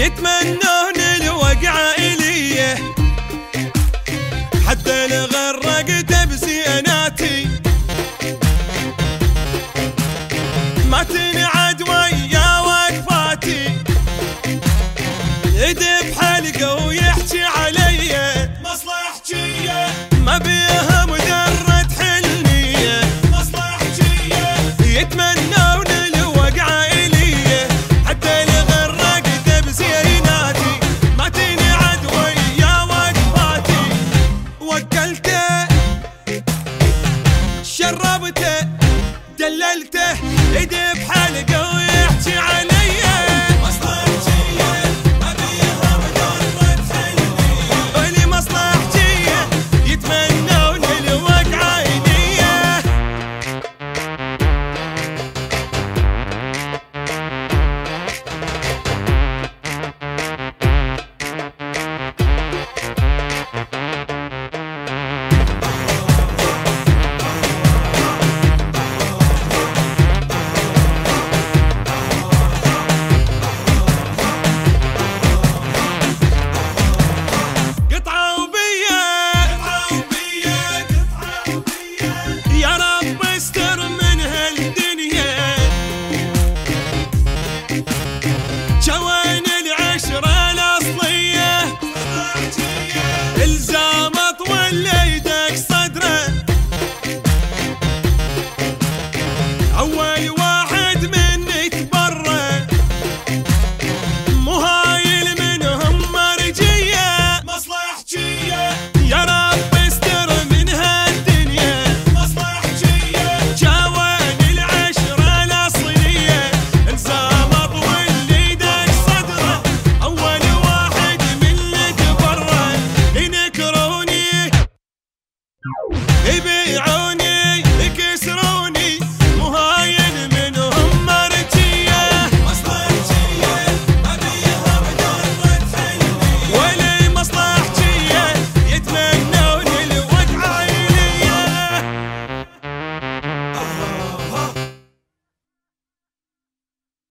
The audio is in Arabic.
يتمنون الوقعة إليه حتى غرقته بزيناتي ما تنعد ويا وقفاتي يدب حلقه ويحكي علي مصلحجية ما بيها مجرد حلمية مصلحجية يتمنون الوقعة إليه حتى غرقته بزيناتي ما تنعد ويا وقفاتي وكلته شربته دللته يدب حلقه ويحكي علي